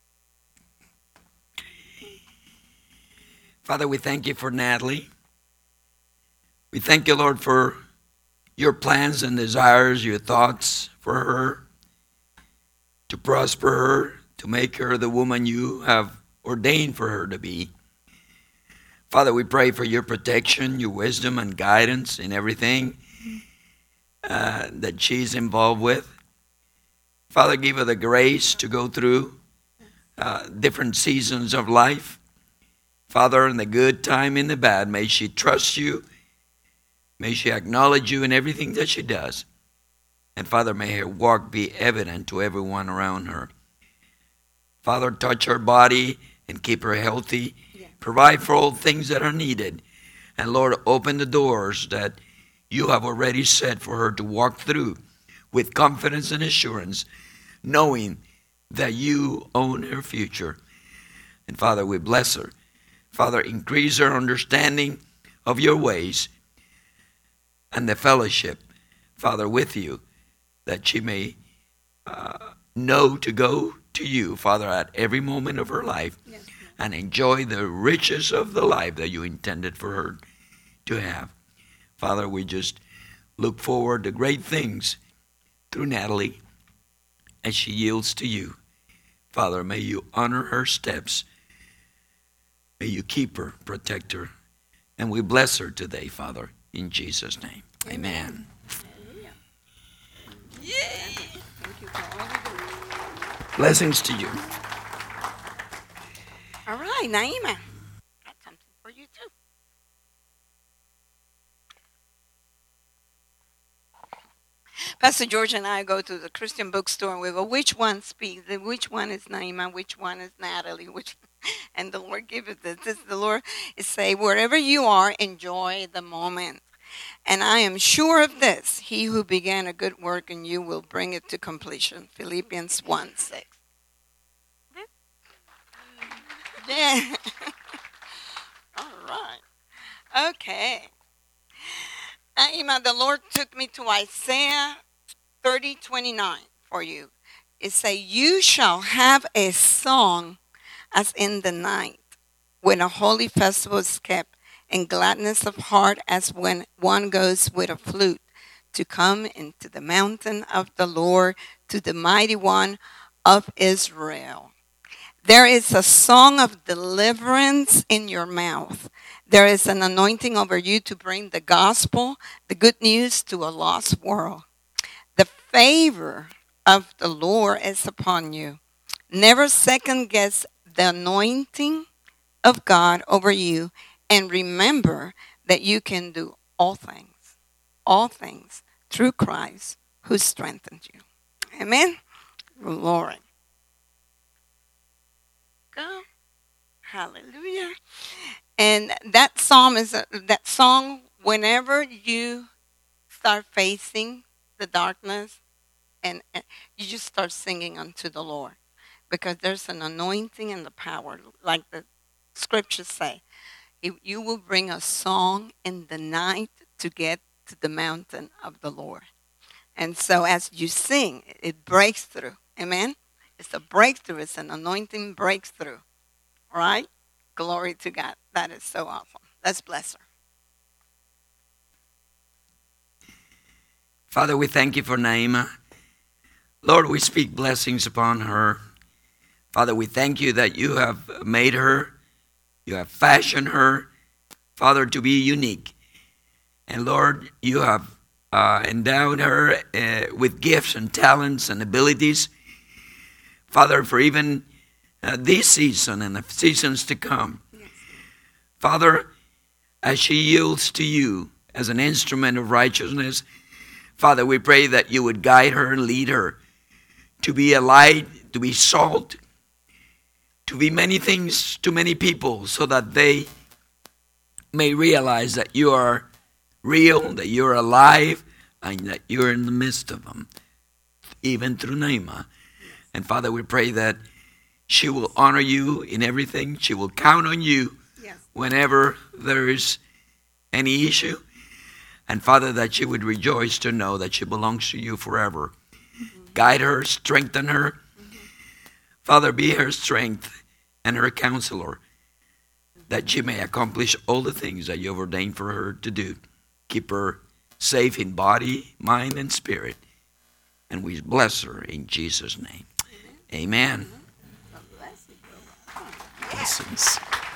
Father, we thank you for Natalie. We thank you, Lord, for your plans and desires, your thoughts for her, to prosper her, to make her the woman you have ordained for her to be. Father, we pray for your protection, your wisdom and guidance in everything uh, that she's involved with. Father, give her the grace to go through uh, different seasons of life. Father, in the good time, in the bad, may she trust you. May she acknowledge you in everything that she does. And Father, may her walk be evident to everyone around her. Father, touch her body and keep her healthy. Yeah. Provide for all things that are needed. And Lord, open the doors that you have already set for her to walk through with confidence and assurance, knowing that you own her future. And Father, we bless her. Father, increase her understanding of your ways and the fellowship, Father, with you, that she may uh, know to go to you, Father, at every moment of her life, yes, and enjoy the riches of the life that you intended for her to have. Father, we just look forward to great things through Natalie as she yields to you. Father, may you honor her steps. May you keep her, protect her, and we bless her today, Father, in Jesus' name. Amen. Hallelujah. Yay. Thank you for all you do. Blessings to you. All right, Naima. Got something for you too. Pastor George and I go to the Christian bookstore and we go, which one speaks? Which one is Naima? Which one is Natalie? Which? And the Lord give us this. This the Lord is say, wherever you are, enjoy the moment. And I am sure of this, he who began a good work in you will bring it to completion. Philippians one six. Yeah. All right. Okay. Naima, the Lord took me to Isaiah thirty twenty-nine for you. It says, you shall have a song as in the night, when a holy festival is kept, and gladness of heart as when one goes with a flute to come into the mountain of the Lord, to the mighty one of Israel. There is a song of deliverance in your mouth. There is an anointing over you to bring the gospel, the good news to a lost world. The favor of the Lord is upon you. Never second guess the anointing of God over you, and remember that you can do all things, all things through Christ who strengthens you. Amen. Glory. Go. Hallelujah. And that psalm is a, that song. Whenever you start facing the darkness, and, and you just start singing unto the Lord, because there's an anointing and the power, like the scriptures say. You will bring a song in the night to get to the mountain of the Lord. And so as you sing, it breaks through. Amen? It's a breakthrough. It's an anointing breakthrough. All right? Glory to God. That is so awesome. Let's bless her. Father, we thank you for Naima. Lord, we speak blessings upon her. Father, we thank you that you have made her, you have fashioned her, Father, to be unique. And Lord, you have uh, endowed her uh, with gifts and talents and abilities. Father, for even uh, this season and the seasons to come. Yes. Father, as she yields to you as an instrument of righteousness, Father, we pray that you would guide her and lead her to be a light, to be salt, to be many things to many people so that they may realize that you are real, that you're alive, and that you're in the midst of them, even through Naima. And Father, we pray that she will honor you in everything. She will count on you Yes. whenever there is any issue. And Father, that she would rejoice to know that she belongs to you forever. Mm-hmm. Guide her, strengthen her. Mm-hmm. Father, be her strength and her counselor, that she may accomplish all the things that you have ordained for her to do. Keep her safe in body, mind, and spirit. And we bless her in Jesus' name. Amen. Blessings.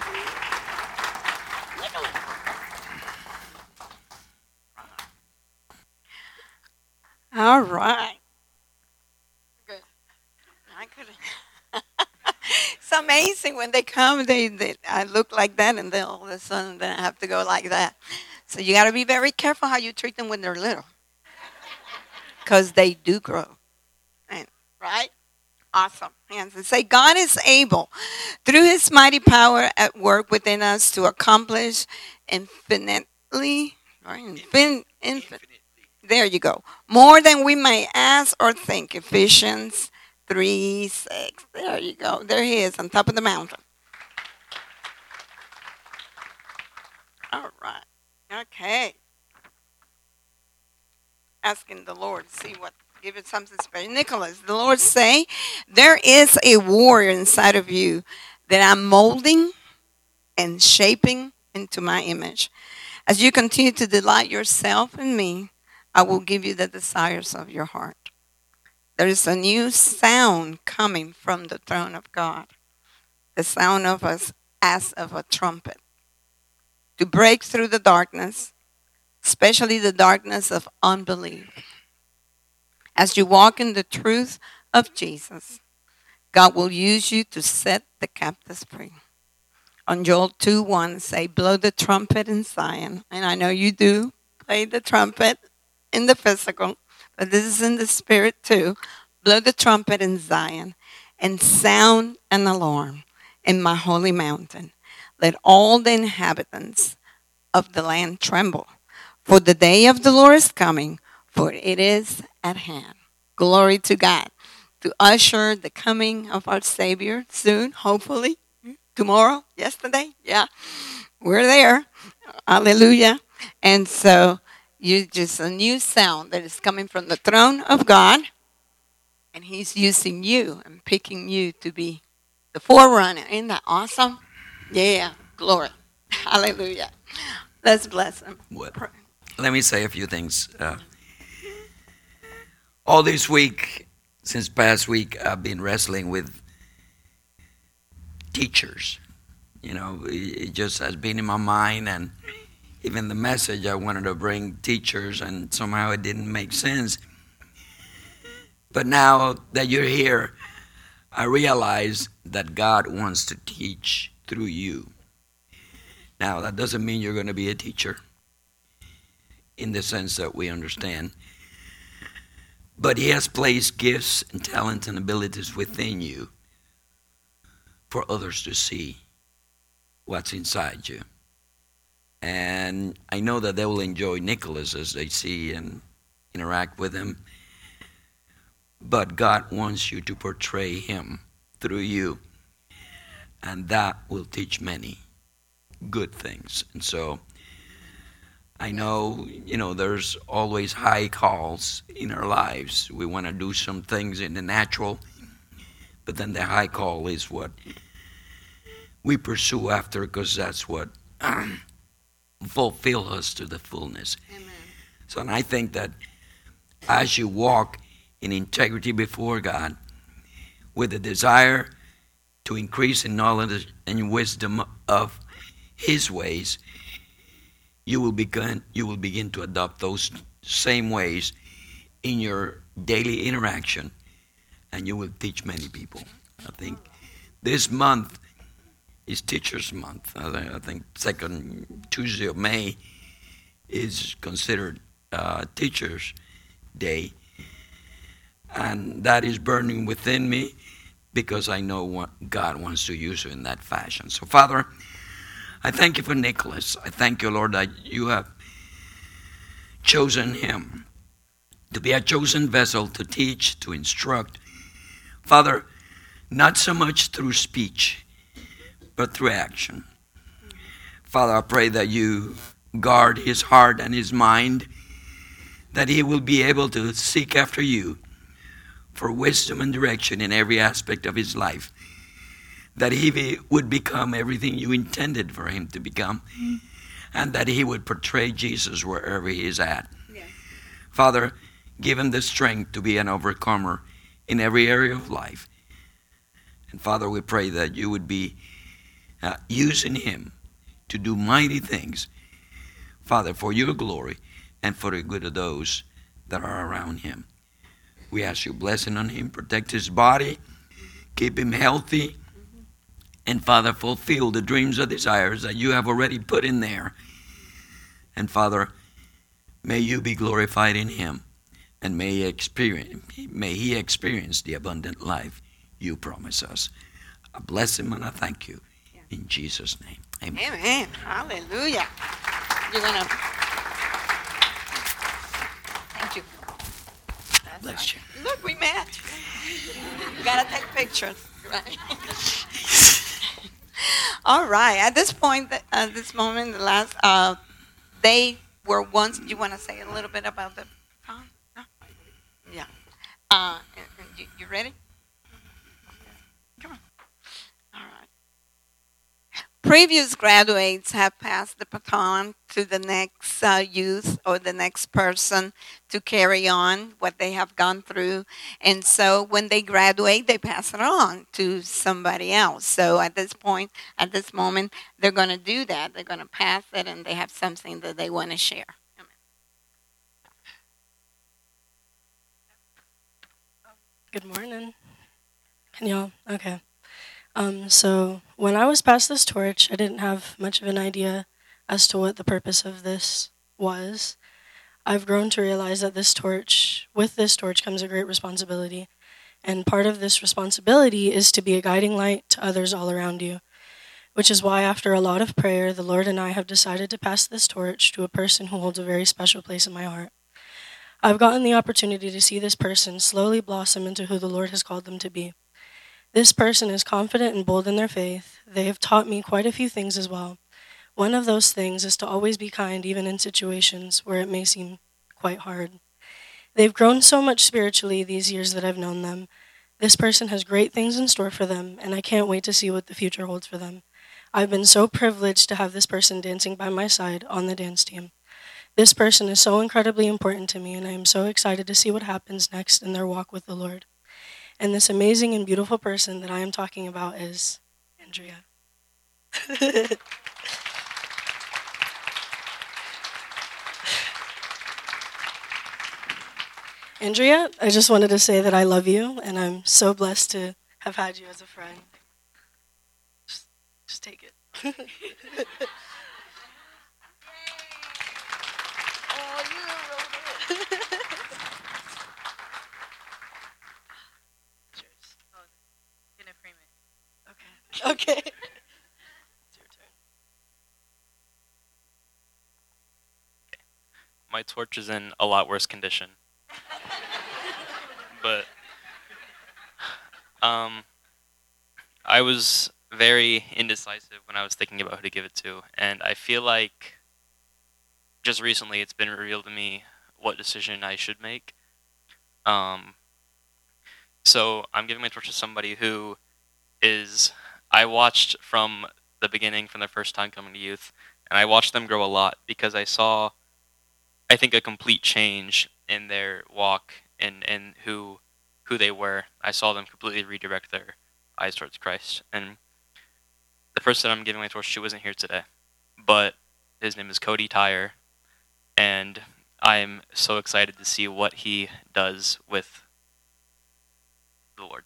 All right. Good. I could. It's amazing when they come. They, they I look like that, and then all of a sudden, then I have to go like that. So you got to be very careful how you treat them when they're little, because they do grow. And, right? Awesome. Hands and say, God is able, through His mighty power at work within us, to accomplish infinitely, right? Infin, infin, there you go. More than we may ask or think. Ephesians three six. There you go. There He is on top of the mountain. All right. Okay. Asking the Lord to see what, give it something special. Nicholas, the Lord say, there is a warrior inside of you that I'm molding and shaping into my image. As you continue to delight yourself in me, I will give you the desires of your heart. There is a new sound coming from the throne of God, the sound of us as of a trumpet, to break through the darkness, especially the darkness of unbelief. As you walk in the truth of Jesus, God will use you to set the captives free. On Joel two one, say, blow the trumpet in Zion. And I know you do play the trumpet in the physical, but this is in the spirit too. Blow the trumpet in Zion and sound an alarm in my holy mountain. Let all the inhabitants of the land tremble. For the day of the Lord is coming, for it is at hand. Glory to God. To usher the coming of our Savior soon, hopefully. Tomorrow, yesterday, yeah. We're there. Hallelujah. And so you just a new sound that is coming from the throne of God. And He's using you and picking you to be the forerunner. Isn't that awesome? Yeah. Glory. Hallelujah. Let's bless Him. What? Let me say a few things. Uh, all this week, since past week, I've been wrestling with teachers. You know, it just has been in my mind, and even the message I wanted to bring teachers, and somehow it didn't make sense. But now that you're here, I realize that God wants to teach through you. Now, that doesn't mean you're going to be a teacher in the sense that we understand. But He has placed gifts and talents and abilities within you for others to see what's inside you. And I know that they will enjoy Nicholas as they see and interact with him. But God wants you to portray Him through you. And that will teach many good things. And so I know, you know, there's always high calls in our lives. We want to do some things in the natural, but then the high call is what we pursue after, because that's what um, fulfill us to the fullness. Amen. So, and I think that as you walk in integrity before God, with a desire to increase in knowledge and wisdom of His ways, you will begin you will begin to adopt those same ways in your daily interaction, and you will teach many people. I think this month is Teachers Month. I think second Tuesday of May is considered uh, Teachers Day, and that is burning within me because I know what God wants to use you in that fashion. So, Father, I thank you for Nicholas. I thank you, Lord, that you have chosen him to be a chosen vessel to teach, to instruct. Father, not so much through speech, but through action. Father, I pray that you guard his heart and his mind, that he will be able to seek after you for wisdom and direction in every aspect of his life, that he be, would become everything you intended for him to become, and that he would portray Jesus wherever he is at. Yes. Father, give him the strength to be an overcomer in every area of life. And Father, we pray that you would be uh, using him to do mighty things, Father, for your glory and for the good of those that are around him. We ask you blessing on him, protect his body, keep him healthy, and Father, fulfill the dreams and desires that you have already put in there. And Father, may you be glorified in him, and may he experience, may he experience the abundant life you promise us. I bless him and I thank you. In Jesus' name, amen. Amen. Hallelujah. You're going to... Thank you. That's Bless right. you. Look, we met. You got to take pictures, right? All right. At this point, at this moment, the last, uh, they were once. Do you want to say a little bit about the time? No? Yeah. Uh, you, you ready? Come on. All right. Previous graduates have passed the baton to the next uh, youth or the next person to carry on what they have gone through. And so when they graduate, they pass it on to somebody else. So at this point, at this moment, they're going to do that. They're going to pass it, and they have something that they want to share. Good morning. Can y'all? Okay. Um, so when I was passed this torch, I didn't have much of an idea as to what the purpose of this was. I've grown to realize that this torch, with this torch comes a great responsibility. And part of this responsibility is to be a guiding light to others all around you, which is why after a lot of prayer, the Lord and I have decided to pass this torch to a person who holds a very special place in my heart. I've gotten the opportunity to see this person slowly blossom into who the Lord has called them to be. This person is confident and bold in their faith. They have taught me quite a few things as well. One of those things is to always be kind, even in situations where it may seem quite hard. They've grown so much spiritually these years that I've known them. This person has great things in store for them, and I can't wait to see what the future holds for them. I've been so privileged to have this person dancing by my side on the dance team. This person is so incredibly important to me, and I am so excited to see what happens next in their walk with the Lord. And this amazing and beautiful person that I am talking about is Andrea. Andrea, I just wanted to say that I love you, and I'm so blessed to have had you as a friend. Just, just take it. Oh, you wrote it. Okay. It's your turn. My torch is in a lot worse condition. But um, I was very indecisive when I was thinking about who to give it to, and I feel like just recently it's been revealed to me what decision I should make. Um, so I'm giving my torch to somebody who is... I watched from the beginning, from their first time coming to youth, and I watched them grow a lot because I saw, I think, a complete change in their walk and, and who who they were. I saw them completely redirect their eyes towards Christ. And the person I'm giving my torch to wasn't here today, but his name is Cody Tyre, and I'm so excited to see what he does with the Lord.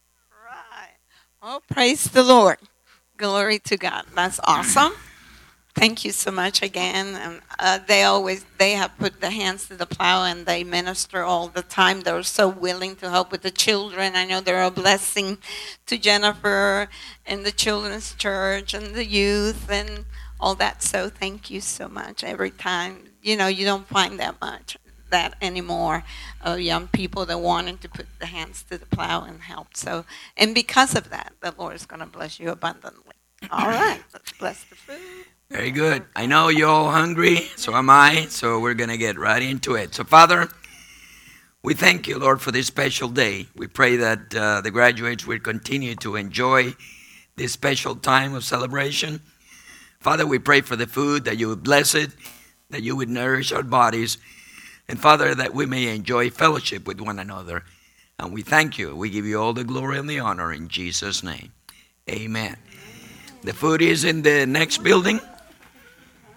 Oh, praise the Lord. Glory to God. That's awesome. Thank you so much again. And, uh, they always they have put their hands to the plow and they minister all the time. They're so willing to help with the children. I know they're a blessing to Jennifer and the children's church and the youth and all that. So thank you so much. Every time, you know, you don't find that much that anymore of young people that wanted to put their hands to the plow and help. So, and because of that, the Lord is going to bless you abundantly. All right, let's bless the food. Very good. I know you're all hungry, so am I, so we're going to get right into it. So, Father, we thank you, Lord, for this special day. We pray that uh, the graduates will continue to enjoy this special time of celebration. Father, we pray for the food, that you would bless it, that you would nourish our bodies, and, Father, that we may enjoy fellowship with one another. And we thank you. We give you all the glory and the honor in Jesus' name. Amen. The food is in the next building.